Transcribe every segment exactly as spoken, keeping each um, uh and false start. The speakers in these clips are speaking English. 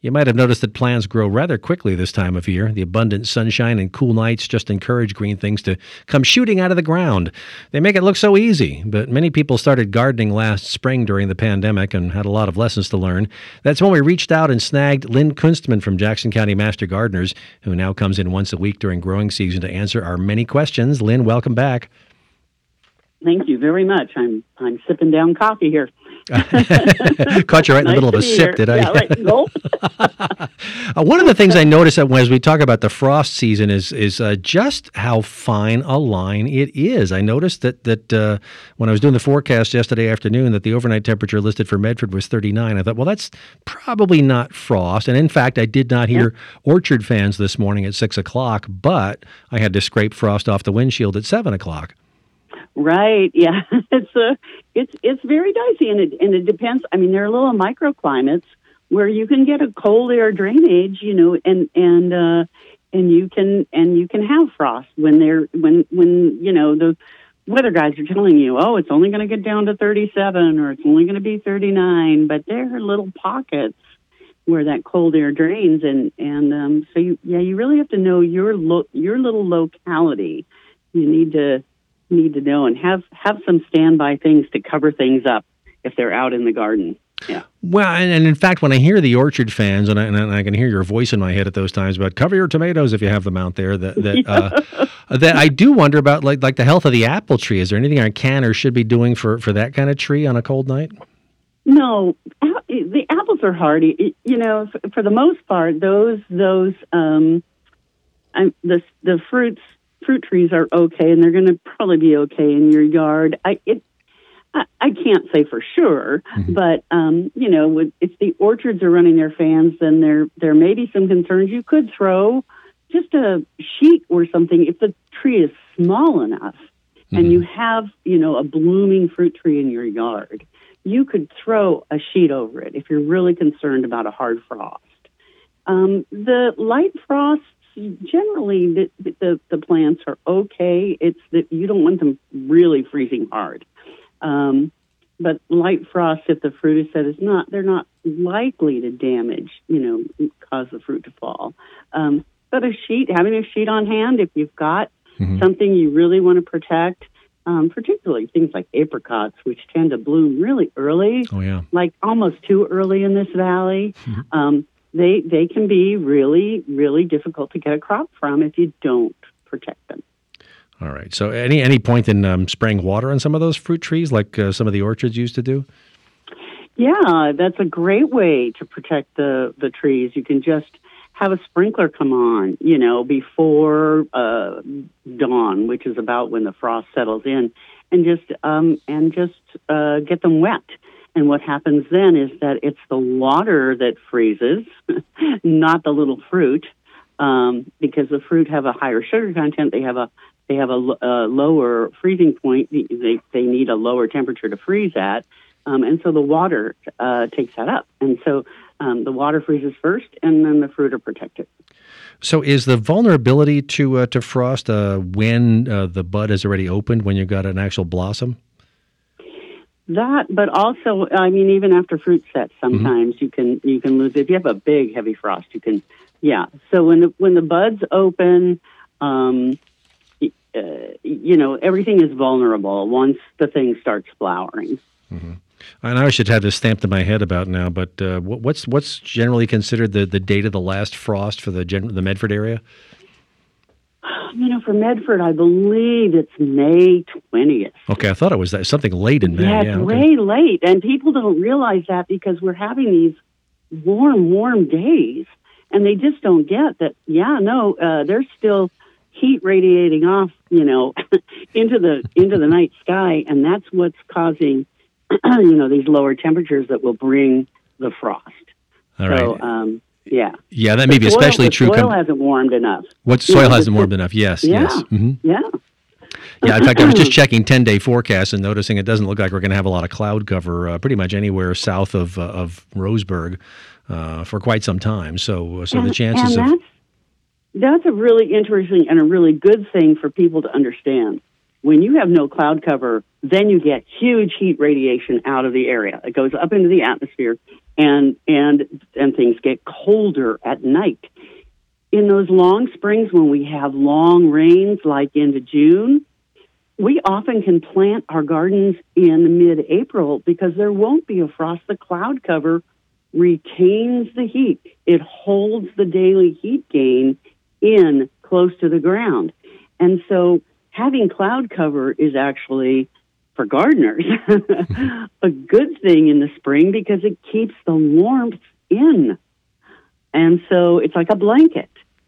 You might have noticed that plants grow rather quickly this time of year. The abundant sunshine and cool nights just encourage green things to come shooting out of the ground. They make it look so easy, but many people started gardening last spring during the pandemic and had a lot of lessons to learn. That's when we reached out and snagged Lynn Kunstman from Jackson County Master Gardeners, who now comes in once a week during growing season to answer our many questions. Lynn, welcome back. Thank you very much. I'm I'm sipping down coffee here. Caught you right in the Nice middle of to a be sip, here. did I? Yeah, right. Gulp. uh, one of the things I notice that as we talk about the frost season is is uh, just how fine a line it is. I noticed that that uh, when I was doing the forecast yesterday afternoon that the overnight temperature listed for Medford was thirty-nine. I thought, well, that's probably not frost. And in fact, I did not hear yeah. orchard fans this morning at six o'clock, but I had to scrape frost off the windshield at seven o'clock. Right. Yeah. It's a, it's it's very dicey, and it and it depends. I mean, there are little microclimates where you can get a cold air drainage, you know, and and uh, and you can and you can have frost when they're when when you know the weather guys are telling you, oh, it's only going to get down to thirty-seven or it's only going to be thirty-nine, but there are little pockets where that cold air drains, and and um, so you, yeah, you really have to know your lo- your little locality. You need to. need to know and have have some standby things to cover things up if they're out in the garden. Yeah. Well, and, and in fact, when I hear the orchard fans, and I, and I can hear your voice in my head at those times about cover your tomatoes if you have them out there, that that yeah. uh, that I do wonder about like like the health of the apple tree. Is there anything I can or should be doing for, for that kind of tree on a cold night? No, the apples are hardy. You know, for the most part, those those um, the the fruits. Fruit trees are okay, and they're going to probably be okay in your yard. I it, I, I can't say for sure, mm-hmm. but um, you know, with, if the orchards are running their fans, then there there may be some concerns. You could throw just a sheet or something if the tree is small enough, mm-hmm. and you have you know a blooming fruit tree in your yard. You could throw a sheet over it if you're really concerned about a hard frost. Um, the light frost. Generally, the, the the plants are okay. It's that you don't want them really freezing hard. Um, but light frost, if the fruit is set, is not. They're not likely to damage. You know, cause the fruit to fall. Um, but a sheet, having a sheet on hand, if you've got mm-hmm. something you really want to protect, um, particularly things like apricots, which tend to bloom really early. Oh yeah, like almost too early in this valley. Mm-hmm. Um, They they can be really, really difficult to get a crop from if you don't protect them. All right. So any any point in um, spraying water on some of those fruit trees like uh, some of the orchards used to do? Yeah, that's a great way to protect the, the trees. You can just have a sprinkler come on, you know, before uh, dawn, which is about when the frost settles in, and just um, and just uh, get them wet. And what happens then is that it's the water that freezes, not the little fruit, um, because the fruit have a higher sugar content. They have a they have a, a lower freezing point. They they need a lower temperature to freeze at, um, and so the water uh, takes that up. And so um, the water freezes first, and then the fruit are protected. So is the vulnerability to uh, to frost uh, when uh, the bud has already opened, when you've got an actual blossom? That, but also, I mean, even after fruit sets, sometimes mm-hmm. you can you can lose it. If you have a big, heavy frost, you can, yeah. So when the when the buds open, um, uh, you know, everything is vulnerable once the thing starts flowering. Mm-hmm. I know I should have this stamped in my head about now, but uh, what's what's generally considered the, the date of the last frost for the gen- the Medford area? You know, for Medford, I believe it's May twentieth. Okay, I thought it was that something late in May. Yeah, it's yeah, okay. way late, and people don't realize that because we're having these warm, warm days, and they just don't get that. Yeah, no, uh, there's still heat radiating off, you know, into the into the night sky, and that's what's causing, you know, these lower temperatures that will bring the frost. All so, right. Um, Yeah. Yeah, that may be soil, especially true. The soil Com- hasn't warmed enough. What soil you know, hasn't warmed enough? Yes, yeah, yes. Mm-hmm. Yeah. Yeah, in fact, I was just checking ten-day forecasts and noticing it doesn't look like we're going to have a lot of cloud cover uh, pretty much anywhere south of uh, of Roseburg uh, for quite some time. So, so and, the chances and of... That's, that's a really interesting and a really good thing for people to understand. When you have no cloud cover, then you get huge heat radiation out of the area. It goes up into the atmosphere, and and and things get colder at night. In those long springs when we have long rains, like into June, we often can plant our gardens in mid-April because there won't be a frost. The cloud cover retains the heat. It holds the daily heat gain in close to the ground. And so having cloud cover is actually, for gardeners, a good thing in the spring because it keeps the warmth in. And so it's like a blanket.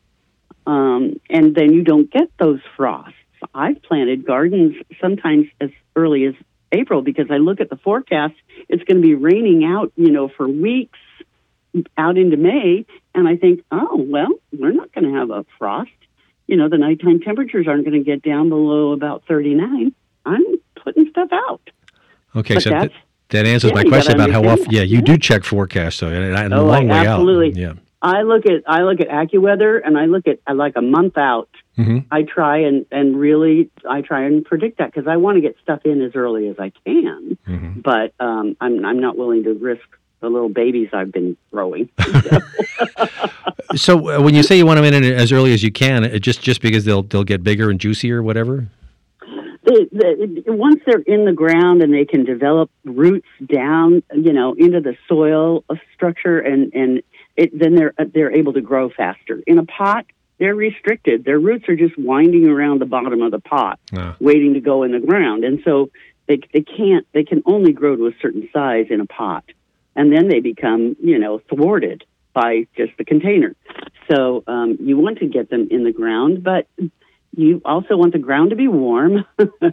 Um, and then you don't get those frosts. I've planted gardens sometimes as early as April because I look at the forecast. It's going to be raining out, you know, for weeks out into May. And I think, oh, well, we're not going to have a frost. You know, the nighttime temperatures aren't going to get down below about thirty-nine. I'm putting stuff out. Okay, but so th- that answers yeah, my question about how often. That. Yeah, you yeah. do check forecasts, so and, and oh, a long I way absolutely. out. Yeah, I look at I look at AccuWeather, and I look at I like a month out. Mm-hmm. I try and, and really I try and predict that because I want to get stuff in as early as I can. Mm-hmm. But um, I'm I'm not willing to risk the little babies I've been growing. So, so uh, when you say you want them in as early as you can, it just just because they'll they'll get bigger and juicier, or whatever. They, they, once they're in the ground and they can develop roots down, you know, into the soil structure, and and it, then they're they're able to grow faster. In a pot, they're restricted. Their roots are just winding around the bottom of the pot, ah. waiting to go in the ground, and so they they can't. They can only grow to a certain size in a pot. And then they become, you know, thwarted by just the container. So um, you want to get them in the ground, but you also want the ground to be warm,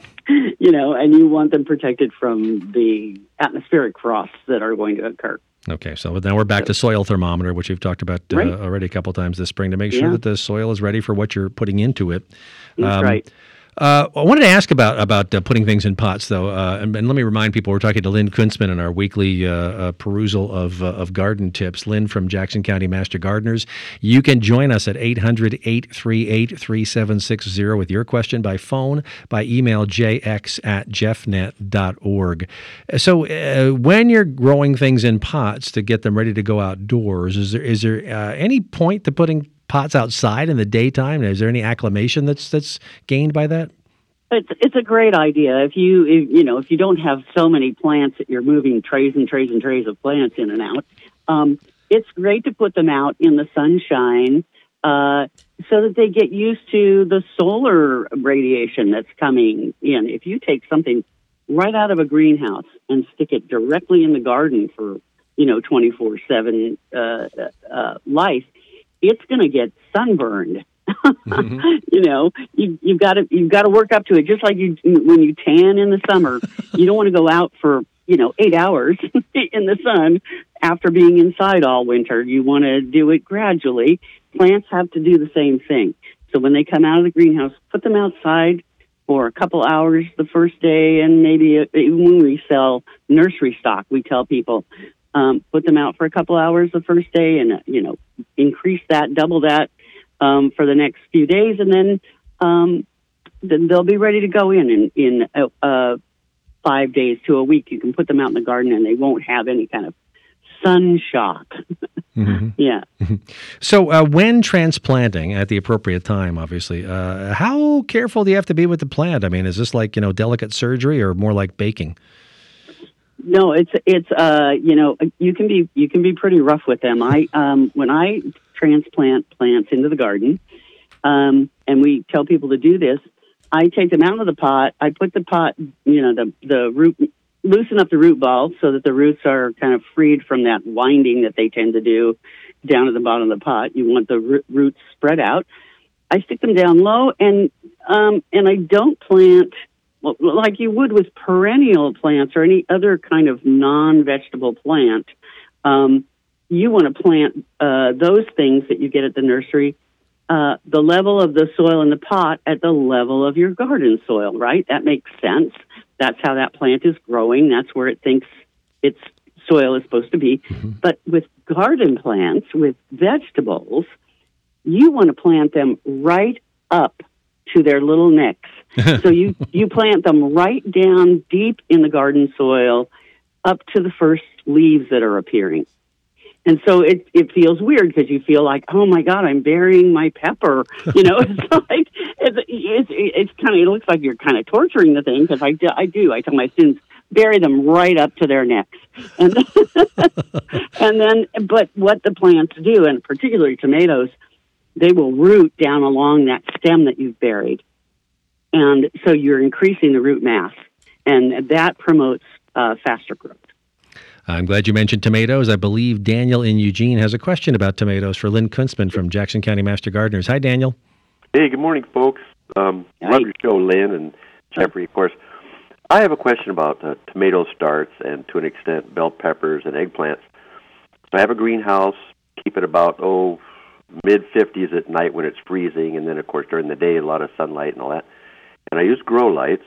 you know, and you want them protected from the atmospheric frosts that are going to occur. Okay, so then we're back to soil thermometer, which we've talked about uh, right. already a couple times this spring, to make sure yeah. that the soil is ready for what you're putting into it. That's um, right. Uh, I wanted to ask about about uh, putting things in pots, though, uh, and, and let me remind people we're talking to Lynn Kunstman in our weekly uh, uh, perusal of uh, of garden tips. Lynn from Jackson County Master Gardeners. You can join us at eight hundred, eight three eight, three seven six zero with your question by phone, by email, jx at jeffnet dot org. So uh, when you're growing things in pots to get them ready to go outdoors, is there is there uh, any point to putting pots outside in the daytime? Is there any acclimation that's that's gained by that? It's it's a great idea. If you if, you know if you don't have so many plants that you're moving trays and trays and trays of plants in and out, um, it's great to put them out in the sunshine uh, so that they get used to the solar radiation that's coming in. If you take something right out of a greenhouse and stick it directly in the garden for you know twenty-four seven uh, uh, life, it's going to get sunburned. mm-hmm. You know, you, you've got to you've got to work up to it. Just like you when you tan in the summer, you don't want to go out for you know eight hours in the sun after being inside all winter. You want to do it gradually. Plants have to do the same thing. So when they come out of the greenhouse, put them outside for a couple hours the first day, and maybe a, when we sell nursery stock, we tell people. Um, put them out for a couple hours the first day, and uh, you know, increase that, double that um, for the next few days, and then um, then they'll be ready to go in in, in uh, uh, five days to a week. You can put them out in the garden, and they won't have any kind of sun shock. mm-hmm. Yeah. So uh, when transplanting at the appropriate time, obviously, uh, how careful do you have to be with the plant? I mean, is this like you know delicate surgery, or more like baking? No, it's it's uh you know you can be you can be pretty rough with them. I um when I transplant plants into the garden, um and we tell people to do this, I take them out of the pot. I put the pot, you know, the the root, loosen up the root ball so that the roots are kind of freed from that winding that they tend to do down at the bottom of the pot. You want the roots spread out. I stick them down low, and um and I don't plant. Well, like you would with perennial plants or any other kind of non-vegetable plant, um, you want to plant uh, those things that you get at the nursery, uh, the level of the soil in the pot at the level of your garden soil, right? That makes sense. That's how that plant is growing. That's where it thinks its soil is supposed to be. Mm-hmm. But with garden plants, with vegetables, you want to plant them right up to their little necks. So you, you plant them right down deep in the garden soil up to the first leaves that are appearing. And so it it feels weird because you feel like, oh my God, I'm burying my pepper. You know, it's like it's it's, it's kind of it looks like you're kind of torturing the thing because I do, I do I tell my students bury them right up to their necks, and and then but what the plants do, and particularly tomatoes, they will root down along that stem that you've buried, and so you're increasing the root mass, and that promotes uh, faster growth. I'm glad you mentioned tomatoes. I believe Daniel in Eugene has a question about tomatoes for Lynn Kunstman from Jackson County Master Gardeners. Hi, Daniel. Hey, good morning, folks. Um, Hi. Love your show, Lynn and Jeffrey, of course. I have a question about uh, tomato starts and, to an extent, bell peppers and eggplants. So I have a greenhouse, keep it about, oh, mid-fifties at night when it's freezing, and then, of course, during the day, a lot of sunlight and all that. And I use grow lights,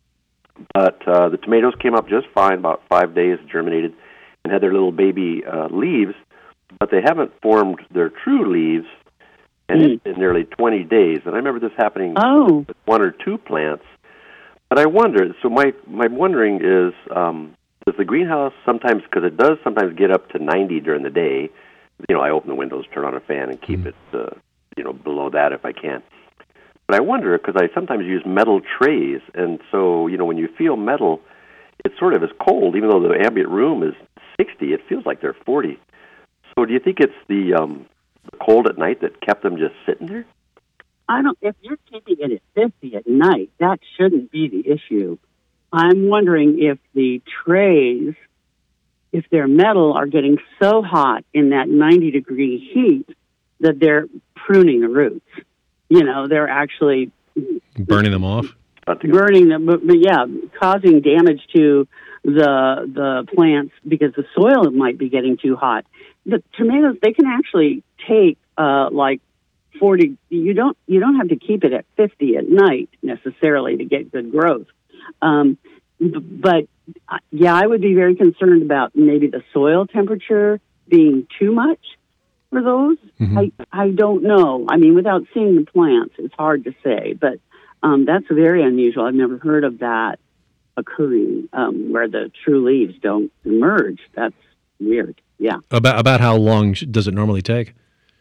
but uh, the tomatoes came up just fine, about five days, germinated, and had their little baby uh, leaves, but they haven't formed their true leaves, and Mm. it's been nearly twenty days. And I remember this happening Oh, with one or two plants. But I wonder, so my, my wondering is, um, does the greenhouse sometimes, because it does sometimes get up to ninety during the day, you know, I open the windows, turn on a fan, and keep it, uh, you know, below that if I can. But I wonder, because I sometimes use metal trays, and so, you know, when you feel metal, it sort of is cold, even though the ambient room is sixty, it feels like they're forty. So do you think it's the um, cold at night that kept them just sitting there? I don't. If you're keeping it at fifty at night, that shouldn't be the issue. I'm wondering if the trays, if they're metal, are getting so hot in that ninety degree heat that they're pruning the roots. You know, they're actually Burning them off? burning them, but, but yeah, causing damage to the the plants because the soil might be getting too hot. The tomatoes, they can actually take uh, like forty. You don't you don't have to keep it at fifty at night necessarily to get good growth. Um, b- but uh, yeah, I would be very concerned about maybe the soil temperature being too much for those. Mhm. I I don't know. I mean, without seeing the plants, it's hard to say. But um, that's very unusual. I've never heard of that occurring um, where the true leaves don't emerge. That's weird. Yeah. About about how long sh- does it normally take?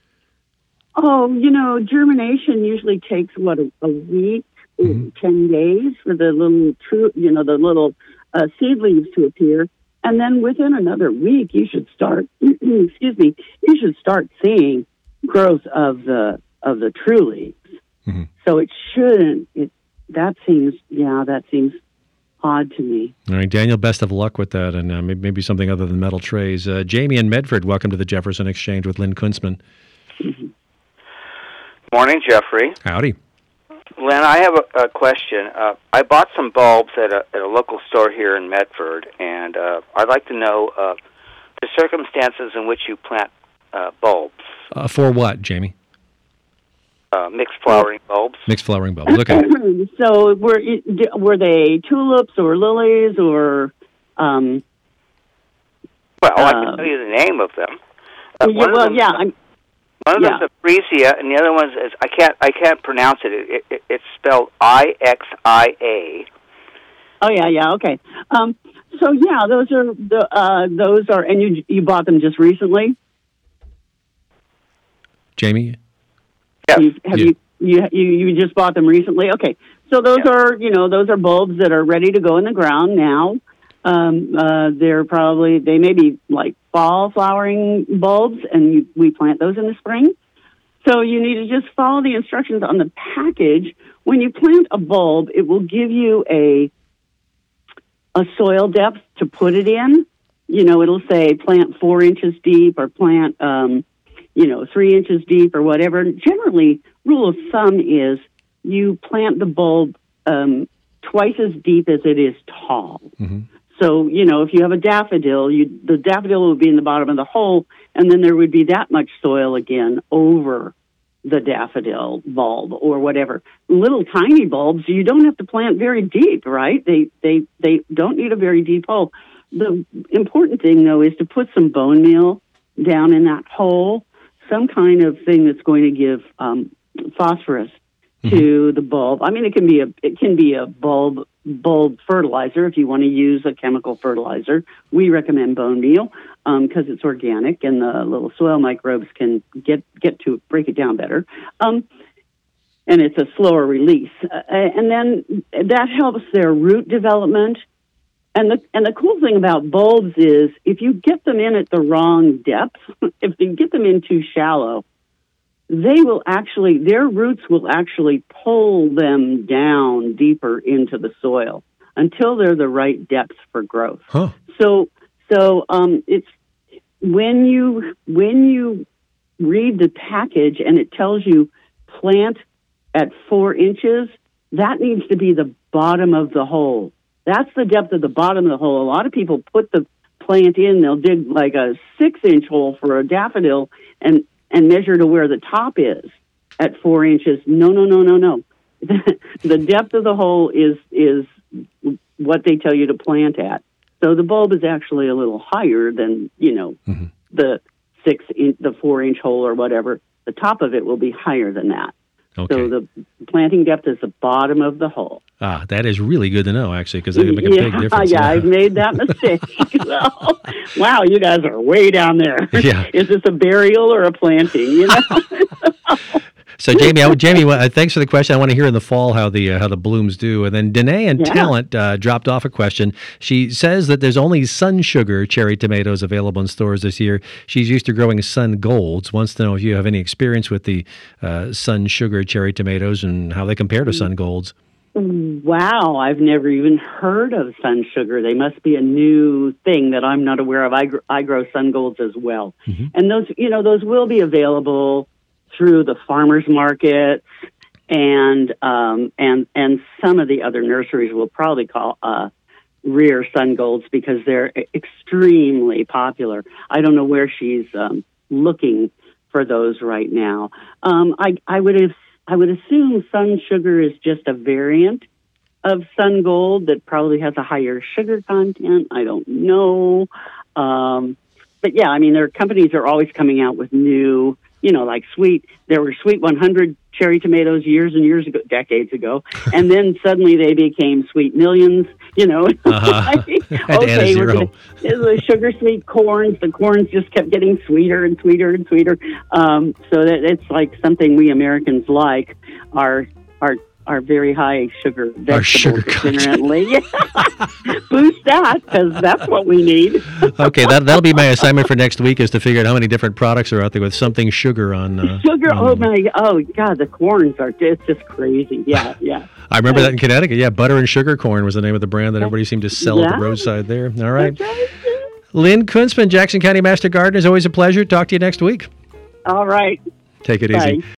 Oh, you know, germination usually takes what a, a week, Mhm. ten days for the little true, you know, the little uh, seed leaves to appear, and then within another week, you should start. excuse me, you should start seeing growth of the of the true leaves. Mhm. So it shouldn't. It that seems yeah, that seems odd to me. All right, Daniel, best of luck with that, and uh, maybe, maybe something other than metal trays. Uh, Jamie in Medford, welcome to the Jefferson Exchange with Lynn Kunstman. Morning, Jeffrey. Howdy. Lynn, I have a, a question. Uh, I bought some bulbs at a, at a local store here in Medford, and uh, I'd like to know uh, the circumstances in which you plant uh, bulbs, Uh, for what, Jamie? uh, mixed flowering bulbs. Mixed flowering bulbs. Okay. So were it- were they tulips or lilies or? Um, Well, I uh, can tell you the name of them. Uh, yeah, one of well, them- yeah. I'm, One of yeah. them's a freesia, and the other one is I can't I can't pronounce it. It, it. It's spelled I X I A. Oh yeah, yeah, okay. Um, so yeah, those are the uh, those are, and you you bought them just recently. Jamie? Yes. You, have Yeah. you, you you you just bought them recently? Okay, so those Yeah. are you know those are bulbs that are ready to go in the ground now. Um, uh, they're probably they may be like fall flowering bulbs, and you, we plant those in the spring. So you need to just follow the instructions on the package. When you plant a bulb, it will give you a a soil depth to put it in. You know, it'll say plant four inches deep or plant, um, you know, three inches deep or whatever. Generally, rule of thumb is you plant the bulb um, twice as deep as it is tall. Mm-hmm. So, you know, if you have a daffodil, you, the daffodil would be in the bottom of the hole, and then there would be that much soil again over the daffodil bulb or whatever. Little tiny bulbs, you don't have to plant very deep, right? They they they don't need a very deep hole. The important thing, though, is to put some bone meal down in that hole, some kind of thing that's going to give um, phosphorus to the bulb. I mean, it can be a it can be a bulb bulb fertilizer. If you want to use a chemical fertilizer, we recommend bone meal because um, it's organic and the little soil microbes can get, get to break it down better. Um, and it's a slower release. Uh, and then that helps their root development. And the and the cool thing about bulbs is if you get them in at the wrong depth, if you get them in too shallow, they will actually, their roots will actually pull them down deeper into the soil until they're the right depth for growth. Huh. So, so um, it's when you when you read the package and it tells you plant at four inches, that needs to be the bottom of the hole. That's the depth of the bottom of the hole. A lot of people put the plant in; they'll dig like a six-inch hole for a daffodil and and measure to where the top is at four inches. No, no, no, no, no. The depth of the hole is is what they tell you to plant at. So the bulb is actually a little higher than, you know, mm-hmm. the six, in, the four inch hole or whatever. The top of it will be higher than that. Okay. So the planting depth is the bottom of the hole. Ah, that is really good to know, actually, because they make a yeah, big difference. Yeah, I've made that mistake. So, wow, you guys are way down there. Yeah. Is this a burial or a planting? You know. So, Jamie, I, Jamie, uh, thanks for the question. I want to hear in the fall how the uh, how the blooms do. And then Danae and yeah. Talent uh, dropped off a question. She says that there's only Sun Sugar cherry tomatoes available in stores this year. She's used to growing Sun Golds. Wants to know if you have any experience with the uh, Sun Sugar cherry tomatoes and how they compare to Sun Golds. Wow, I've never even heard of Sun Sugar. They must be a new thing that I'm not aware of. I, gr- I grow Sun Golds as well. Mm-hmm. And those, you know, those will be available through the farmers markets, and um, and and some of the other nurseries will probably call uh, rear Sun Golds because they're extremely popular. I don't know where she's um, looking for those right now. Um, I I would have, I would assume Sun Sugar is just a variant of Sun Gold that probably has a higher sugar content. I don't know, um, but yeah, I mean, their companies are always coming out with new. You know, like sweet, there were Sweet one hundred cherry tomatoes years and years ago, decades ago, and then suddenly they became Sweet Millions, you know. Uh-huh. Like, okay, we're going to, the sugar sweet corns, the corns just kept getting sweeter and sweeter and sweeter. Um, so that it's like something we Americans like, our, our, our very high sugar vegetables. Our sugar content. Yeah. Boost that, because that's what we need. Okay, that, that'll be my assignment for next week is to figure out how many different products are out there with something sugar on. Uh, sugar, on oh my, oh God, the corns are just, just crazy. Yeah, yeah. I remember that in Connecticut. Yeah, Butter and Sugar Corn was the name of the brand that everybody seemed to sell yeah. at the roadside there. All right. right. Lynn Kunzman, Jackson County Master Gardener. It's always a pleasure. Talk to you next week. All right. Take it Bye. easy.